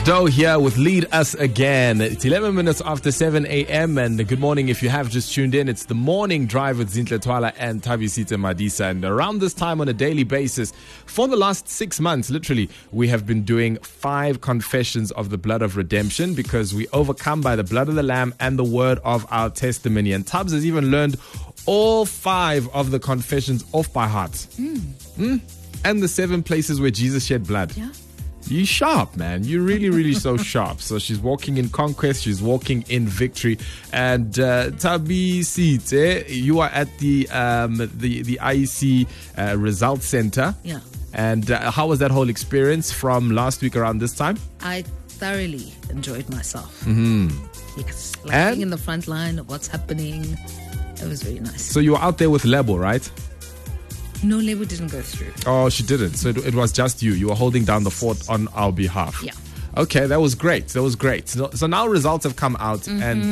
Doe here with Lead Us Again. It's 11 minutes after 7 a.m. and good morning if you have just tuned in. It's the morning drive with Zinhle Twala and Thabisitse Madisa. And around this time on a daily basis, for the last 6 months, literally, we have been doing 5 confessions of the blood of redemption because we overcome by the blood of the Lamb and the word of our testimony. And Tubbs has even learned all 5 of the confessions off by heart. And the 7 places where Jesus shed blood. Yeah. You're sharp, man. You're really, really so sharp. So she's walking in conquest. She's walking in victory. And Thabisitse, you are at the IEC Results Center. Yeah. And how was that whole experience from last week around this time? I thoroughly enjoyed myself. Yes. Like And? being in the front line of what's happening. It was very nice. So you were out there with Lebo, right? No, Lebo didn't go through. Oh, she didn't. So it was just you. You were holding down the fort on our behalf. Yeah. Okay, that was great. That was great. So now results have come out, and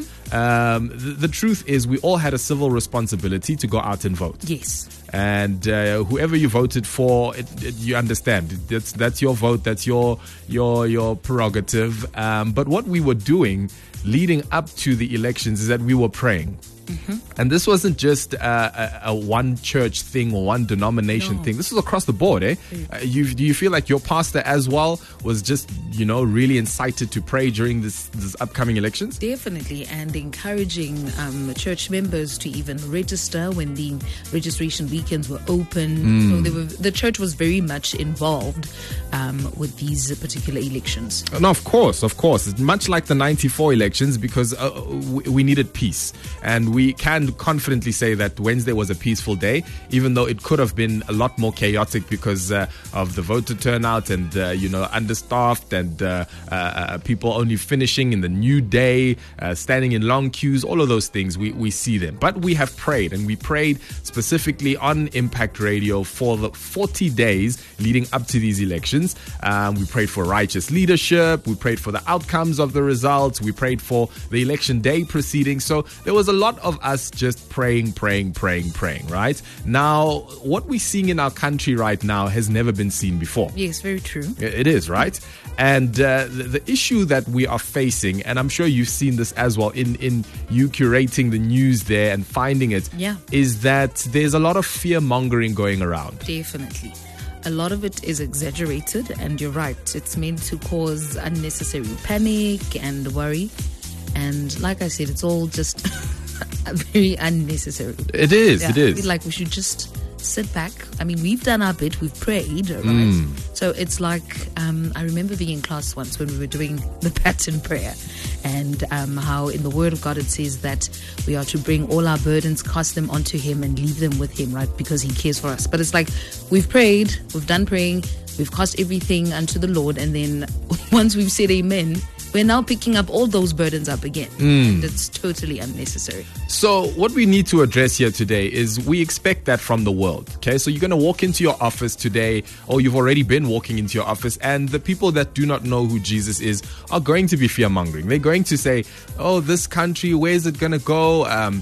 the truth is, we all had a civil responsibility to go out and vote. Yes. And whoever you voted for, you understand that's your vote. That's your prerogative. But what we were doing leading up to the elections is that we were praying. And this wasn't just a one church thing or one denomination thing. This was across the board, eh? Do you feel like your pastor as well was just, really incited to pray during this upcoming elections? Definitely, and encouraging church members to even register when the registration weekends were open. So the church was very much involved with these particular elections. No, of course. It's much like the 94 elections because we needed peace. And we can confidently say that Wednesday was a peaceful day, even though it could have been a lot more chaotic because of the voter turnout and, understaffed and people only finishing in the new day, standing in long queues, all of those things, we see them. But we have prayed, and we prayed specifically on Impact Radio for the 40 days leading up to these elections. We prayed for righteous leadership. We prayed for the outcomes of the results. We prayed for the election day proceedings. So there was a lot of us just praying, right? Now, what we're seeing in our country right now has never been seen before. Yes, very true. It is, right? And the issue that we are facing, and I'm sure you've seen this as well in you curating the news there and finding it, is that there's a lot of fear-mongering going around. Definitely. A lot of it is exaggerated, and you're right. It's meant to cause unnecessary panic and worry. And like I said, it's all just very unnecessary. It is. I feel like we should just sit back. I mean, we've done our bit. We've prayed, right? So it's like, I remember being in class once when we were doing the pattern prayer, and how in the Word of God it says that we are to bring all our burdens, cast them onto Him and leave them with Him, right? Because He cares for us. But it's like, we've prayed, we've done praying, we've cast everything unto the Lord, and then once we've said amen, we're now picking up all those burdens up again. And it's totally unnecessary. So what we need to address here today is we expect that from the world. Okay, so you're going to walk into your office today, or you've already been walking into your office, and the people that do not know who Jesus is are going to be fear-mongering. They're going to say, oh, this country, where's it going to go?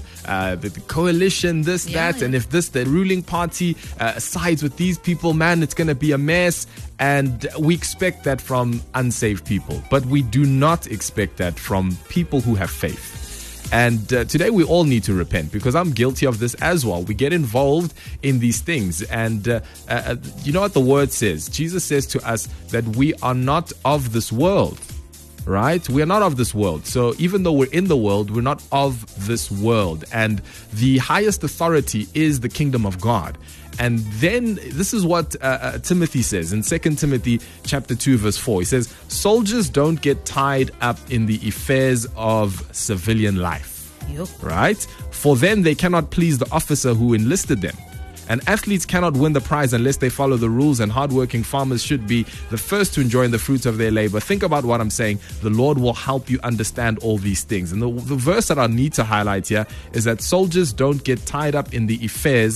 The coalition, that. And if the ruling party sides with these people, man, it's going to be a mess. And we expect that from unsaved people, but we do not expect that from people who have faith. And today we all need to repent, because I'm guilty of this as well. We get involved in these things. And you know what the word says? Jesus says to us that we are not of this world, right? We are not of this world. So even though we're in the world, we're not of this world. And the highest authority is the kingdom of God. And then this is what Timothy says in 2 Timothy chapter 2 verse 4. He says, soldiers don't get tied up in the affairs of civilian life. Right? For then they cannot please the officer who enlisted them. And athletes cannot win the prize unless they follow the rules, and hardworking farmers should be the first to enjoy the fruits of their labor. Think about what I'm saying. The Lord will help you understand all these things. And the verse that I need to highlight here is that soldiers don't get tied up in the affairs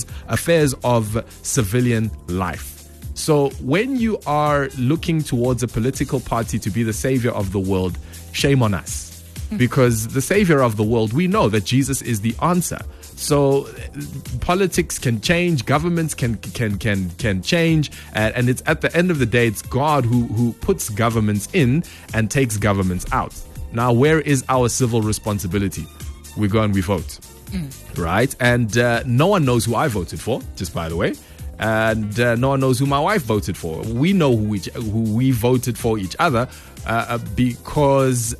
of civilian life. So when you are looking towards a political party to be the savior of the world, shame on us. because the Savior of the world, we know that Jesus is the answer. So politics can change, governments can change, and it's at the end of the day, it's God who puts governments in and takes governments out. Now, where is our civil responsibility? We go and we vote, right? And no one knows who I voted for, just by the way. And no one knows who my wife voted for. We know who we voted for each other because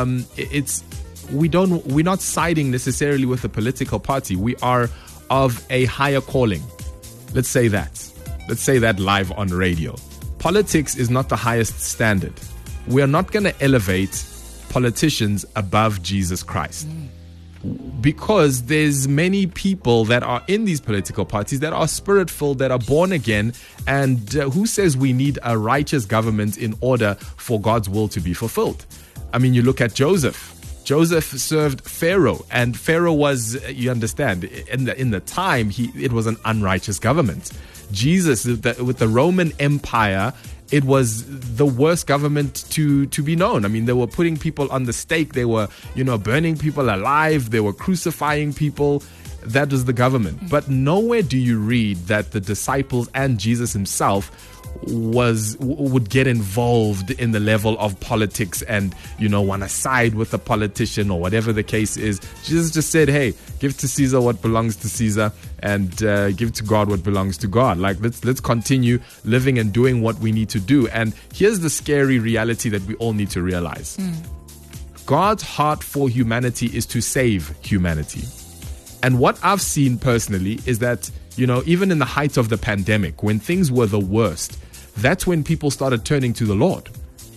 we're not siding necessarily with a political party. We are of a higher calling. Let's say that live on radio. Politics is not the highest standard. We are not going to elevate politicians above Jesus Christ. Because there's many people that are in these political parties that are spirit-filled, that are born again, and who says we need a righteous government in order for God's will to be fulfilled? I mean, you look at Joseph. Joseph served Pharaoh, and Pharaoh was, you understand, in the time, it was an unrighteous government. Jesus, with the Roman Empire, it was the worst government to be known. I mean, they were putting people on the stake. They were, burning people alive. They were crucifying people. That was the government. But nowhere do you read that the disciples and Jesus himself would get involved in the level of politics and, want to side with a politician or whatever the case is. Jesus just said, hey, give to Caesar what belongs to Caesar and give to God what belongs to God. Like, let's continue living and doing what we need to do. And here's the scary reality that we all need to realize. God's heart for humanity is to save humanity. And what I've seen personally is that, even in the height of the pandemic, when things were the worst, that's when people started turning to the Lord.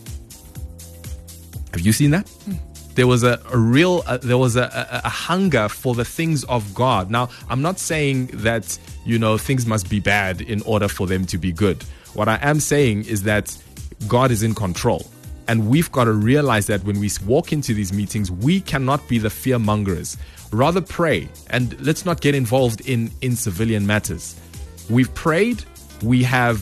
Have you seen that? There was a hunger for the things of God. Now, I'm not saying that, things must be bad in order for them to be good. What I am saying is that God is in control. And we've got to realize that when we walk into these meetings, we cannot be the fear mongers. Rather pray, and let's not get involved in civilian matters. We've prayed, we have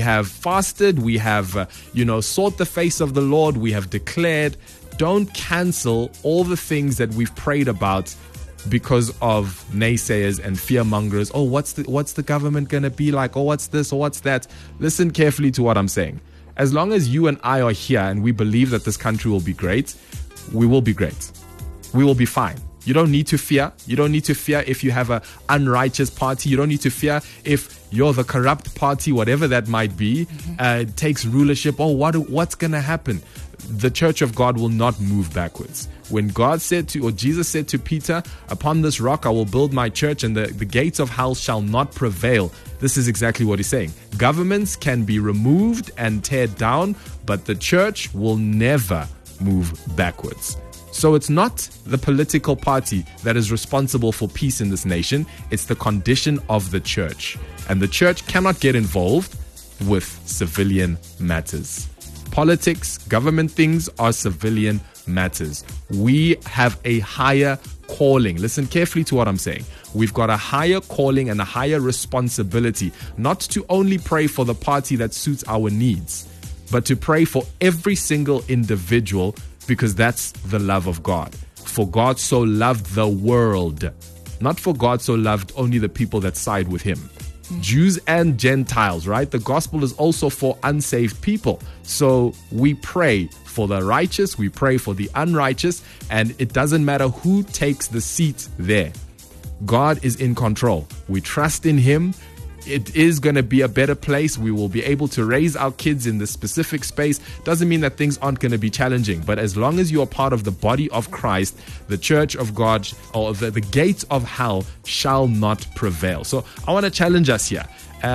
fasted, we have sought the face of the Lord, we have declared. Don't cancel all the things that we've prayed about because of naysayers and fear mongers. Oh, what's the government going to be like? Oh, what's this or what's that? Listen carefully to what I'm saying. As long as you and I are here and we believe that this country will be great, we will be great. We will be fine. You don't need to fear. You don't need to fear if you have an unrighteous party. You don't need to fear if you're the corrupt party, whatever that might be, takes rulership. Oh, what's going to happen? The church of God will not move backwards. When Jesus said to Peter, upon this rock I will build my church and the gates of hell shall not prevail. This is exactly what he's saying. Governments can be removed and teared down, but the church will never move backwards. So it's not the political party that is responsible for peace in this nation. It's the condition of the church. And the church cannot get involved with civilian matters. Politics, government things are civilian matters. We have a higher calling. Listen carefully to what I'm saying. We've got a higher calling and a higher responsibility, not to only pray for the party that suits our needs, but to pray for every single individual, because that's the love of God. For God so loved the world, not for God so loved only the people that side with him. Jews and Gentiles, right? The gospel is also for unsaved people. So we pray for the righteous, we pray for the unrighteous, and it doesn't matter who takes the seat there. God is in control. We trust in him. It is going to be a better place. We will be able to raise our kids in this specific space. Doesn't mean that things aren't going to be challenging. But as long as you are part of the body of Christ, the church of God, or the gates of hell shall not prevail. So I want to challenge us here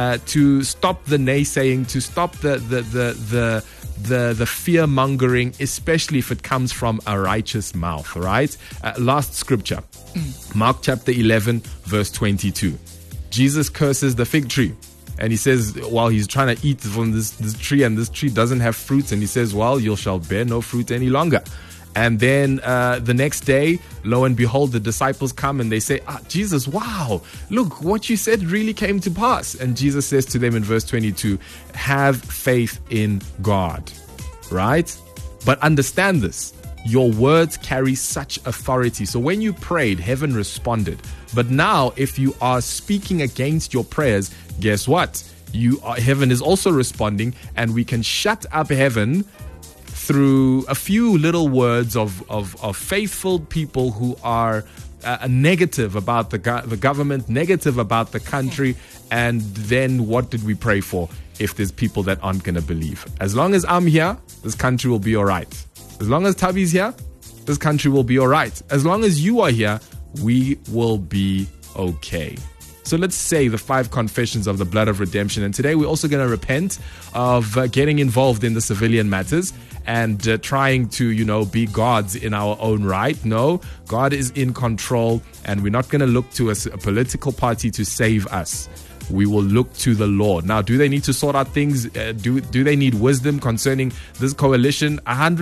to stop the naysaying, to stop the fear mongering, especially if it comes from a righteous mouth, right? Last scripture, Mark chapter 11, verse 22. Jesus curses the fig tree, and he says, while he's trying to eat from this tree, and this tree doesn't have fruits, and he says, well, you shall bear no fruit any longer. And then the next day, lo and behold, the disciples come and they say, Jesus, wow, look, what you said really came to pass. And Jesus says to them in verse 22, have faith in God, right? But understand this. your words carry such authority. So when you prayed, heaven responded. But now, if you are speaking against your prayers, guess what? Heaven is also responding, and we can shut up heaven through a few little words of faithful people who are negative about the government, negative about the country. And then what did we pray for if there's people that aren't going to believe? As long as I'm here, this country will be all right. As long as Tabi's here, this country will be all right. As long as you are here, we will be okay. So let's say the 5 confessions of the blood of redemption. And today we're also going to repent of getting involved in the civilian matters and trying to, be gods in our own right. No, God is in control, and we're not going to look to a political party to save us. We will look to the Lord. Now, do they need to sort out things? Do they need wisdom concerning this coalition?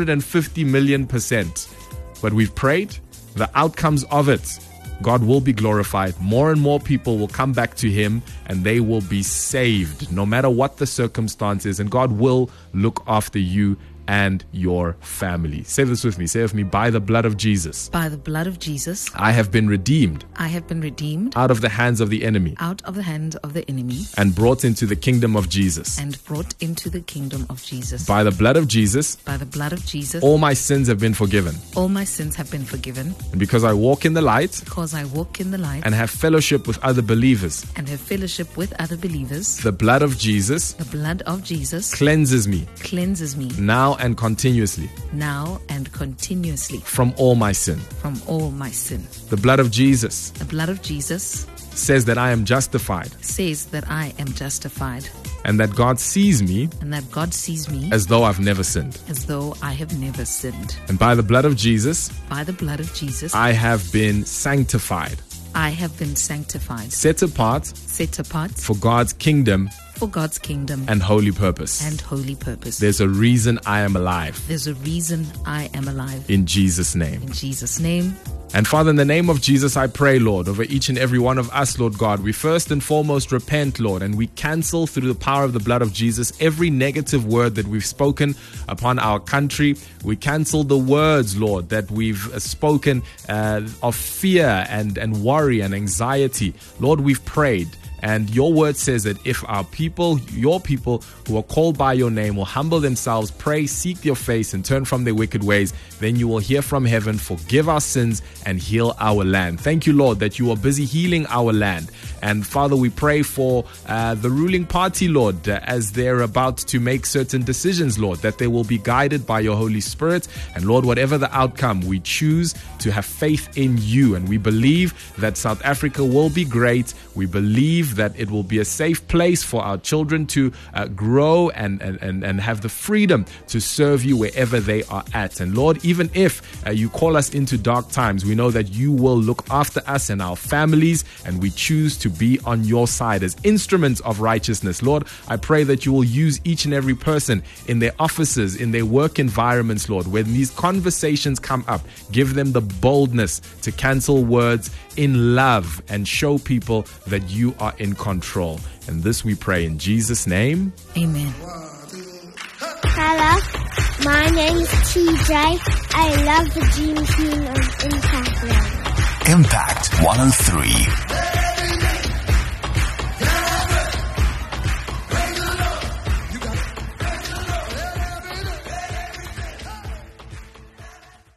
150 million%. But we've prayed. The outcomes of it, God will be glorified. More and more people will come back to Him, and they will be saved no matter what the circumstances. And God will look after you and your family. Say this with me. Say with me. By the blood of Jesus. By the blood of Jesus. I have been redeemed. I have been redeemed. Out of the hands of the enemy. Out of the hands of the enemy. And brought into the kingdom of Jesus. And brought into the kingdom of Jesus. By the blood of Jesus. By the blood of Jesus. All my sins have been forgiven. All my sins have been forgiven. And because I walk in the light. Because I walk in the light. And have fellowship with other believers. And have fellowship with other believers. The blood of Jesus. The blood of Jesus. Cleanses me. Cleanses me. Now and continuously. Now and continuously. From all my sin. From all my sin. The blood of Jesus. The blood of Jesus. Says that I am justified. Says that I am justified. And that God sees me. And that God sees me. As though I've never sinned. As though I have never sinned. And by the blood of Jesus. By the blood of Jesus. I have been sanctified. I have been sanctified. Set apart. Set apart. For God's kingdom. For God's kingdom. And holy purpose. And holy purpose. There's a reason I am alive. There's a reason I am alive. In Jesus' name. In Jesus' name. And Father, in the name of Jesus, I pray, Lord, over each and every one of us, Lord God, we first and foremost repent, Lord, and we cancel through the power of the blood of Jesus every negative word that we've spoken upon our country. We cancel the words, Lord, that we've spoken of fear and worry and anxiety. Lord, we've prayed. And your word says that if our people, your people who are called by your name will humble themselves, pray, seek your face and turn from their wicked ways, then you will hear from heaven, forgive our sins and heal our land. Thank you, Lord, that you are busy healing our land. And Father, we pray for the ruling party, Lord, as they're about to make certain decisions, Lord, that they will be guided by your Holy Spirit. And Lord, whatever the outcome, we choose to have faith in you. And we believe that South Africa will be great. We believe that it will be a safe place for our children to grow and have the freedom to serve you wherever they are at. And Lord, even if you call us into dark times, we know that you will look after us and our families, and we choose to be on your side as instruments of righteousness. Lord, I pray that you will use each and every person in their offices, in their work environments, Lord, when these conversations come up, give them the boldness to cancel words in love and show people that you are in control. And this we pray in Jesus' name. Amen. Hello, my name's TJ. I love the Dream Team of Impact. Impact 103.